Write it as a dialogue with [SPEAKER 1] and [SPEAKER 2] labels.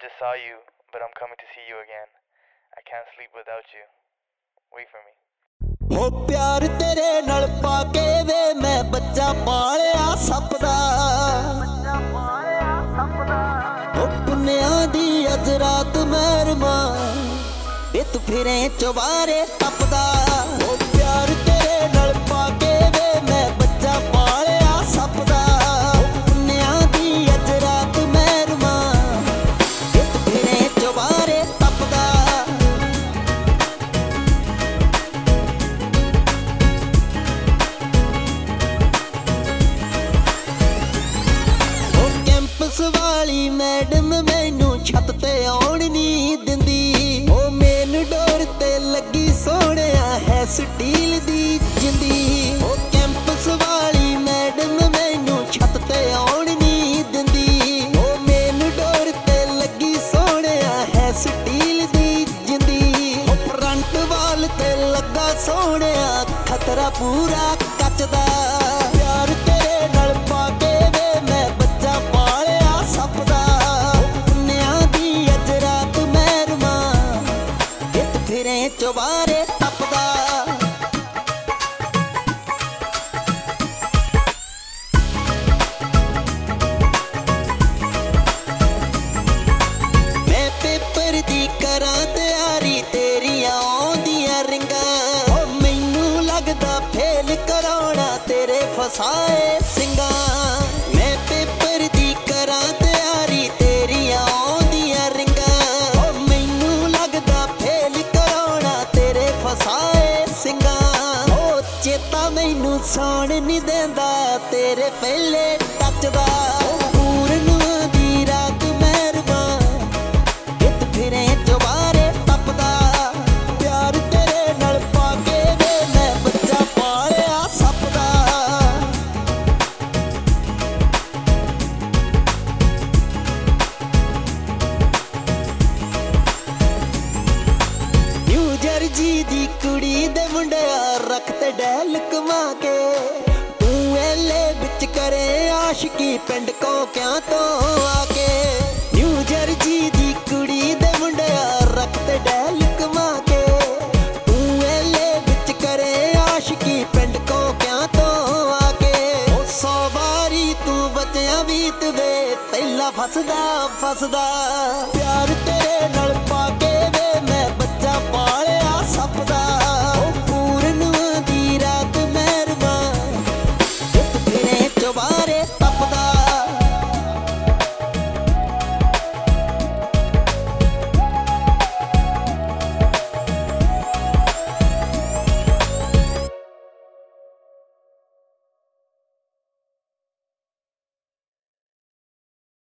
[SPEAKER 1] just saw you, but I'm coming to see you again. I can't sleep without you. Wait for me.
[SPEAKER 2] ਹੋ ਪਿਆਰ ਤੇਰੇ ਨਾਲ ਪਾ ਕੇ ਵੇ ਮੈਂ ਬੱਚਾ ਪਾਲਿਆ ਸੱਪ ਦਾ ਹੋ ਪੁੰਨਿਆਂ ਦੀ ਅੱਜ ਰਾਤ ਮਹਿਰਮਾ ਇਹ ਤੂੰ ਫਿਰੇ ਚਵਾਰੇ ਟੱਪਦਾ ਹੋ ਪਿਆਰ ਤੇਰੇ ਨਾਲ ਪਾ ਕੇ ਵੇ ਮੈਂ ਬੱਚਾ ਪਾਲਿਆ ਸੱਪ ਦਾ ਹੋ ਪੁੰਨਿਆਂ ਦੀ ਅੱਜ ਰਾਤ ਮਹਿਰਮਾ ਇਹ ਤੂੰ ਫਿਰੇ ਚਵਾਰੇ ਟੱਪਦਾ ਵਾਲੀ ਮੈਡਮ ਮੈਨੂੰ ਛੱਤ ਤੇ ਆਉਣ ਨਹੀਂ ਦਿੰਦੀ ਉਹ ਮੇਨ ਡੋਰ ਤੇ ਲੱਗੀ ਸੋਹਣਿਆ ਹੈ ਸਟੀਲ ਦੀ ਜਿੰਦੀ ਉਹ ਕੈਂਪਸ ਵਾਲੀ ਮੈਡਮ ਮੈਨੂੰ ਛੱਤ ਤੇ ਆਉਣ ਨਹੀਂ ਦਿੰਦੀ ਉਹ ਮੇਨ ਡੋਰ ਤੇ ਲੱਗੀ ਸੋਹਣਿਆ ਹੈ ਸਟੀਲ ਦੀ ਜਿੰਦੀ ਉਹ ਫਰੰਟ ਵਾਲ ਤੇ ਲੱਗਾ ਸੋਹਣਿਆ ਖਤਰਾ ਪੂਰਾ ਕੱਚ ਦਾ ਪਿਆਰ ਤੇਰੇ ਨਾਲ ਪਾ ਕੇ ਵੇ ਮੈਂ ਬੱਚਾ ਚਵਾਰੇ ਟੱਪਦਾ ਮੈਂ ਪੇਪਰ ਦੀ ਕਰਾਂ ਤਿਆਰੀ ਤੇਰੀਆਂ ਆਉਂਦੀਆਂ ਰਿੰਗਾਂ ਓ ਮੈਨੂੰ ਲੱਗਦਾ ਫੇਲ ਕਰਾਉਣਾ ਤੇਰੇ ਫਸਾਏ ਸਿੰਘਾਂ ਮੈਂ ਪੇਪਰ ਦੀ ਕਰਾਂ ਤਿਆਰੀ ਤੇਰੀਆਂ ਆਉਂਦੀਆਂ ਰਿੰਗਾਂ ਓ ਮੈਨੂੰ ਲੱਗਦਾ ਫੇਲ ਤੇਰੇ ਫਸਾਏ ਸਿੰਘਾਂ ਉਹ ਚੇਤਾ ਮੈਨੂੰ ਸੌਣ ਨੀ ਦਿੰਦਾ ਤੇਰੇ ਪਹਿਲੇ ਟੱਚ ਦਾ ਪੂਰਨ ਦੀ ਰਾਤ ਮਹਿਰਮਾ ਇੱਤ ਫਿਰੇ ਚਵਾਰੇ ਟੱਪਦਾ ਪਿਆਰ ਤੇਰੇ ਨਾਲ ਪਾ ਕੇ ਵੇ ਮੈਂ ਬੱਚਾ ਪਾਲਿਆ ਸੱਪ ਦਾ ਜਰਜੀ ਦੀ ਕੁੜੀ ਦੇ ਮੁੰਡਿਆ ਰੱਖ ਤੇ ਡੈਲ ਕਮਾ ਕੇ ਤੂੰ ਐਲੇ ਵਿੱਚ ਕਰੇ ਆਸ਼ਕੀ ਪਿੰਡ ਕੋਕਿਆਂ ਤੋਂ ਆ ਕੇ ਨਿਊ ਜਰਜੀ ਦੀ ਕੁੜੀ ਦੇ ਮੁੰਡਿਆ ਰੱਖ ਤੇ ਡੈਲ ਕਮਾ ਕੇ ਤੂੰ ਐਲੇ ਵਿੱਚ ਕਰੇ ਆਸ਼ਕੀ ਪਿੰਡ ਕੋਕਿਆਂ ਤੋਂ ਆ ਕੇ ਉਹ 100 ਵਾਰੀ ਤੂੰ ਬਚਿਆ ਵੀਤ ਵੇ ਪਹਿਲਾਂ ਫਸਦਾ ਪਿਆਰ ਤੇਰੇ ਨਾਲ ਪਾ ਕੇ ਵੇ ਮੈਂ ਬੱਚਾ ਪਾਲਿਆ ਸੱਪ ਦਾ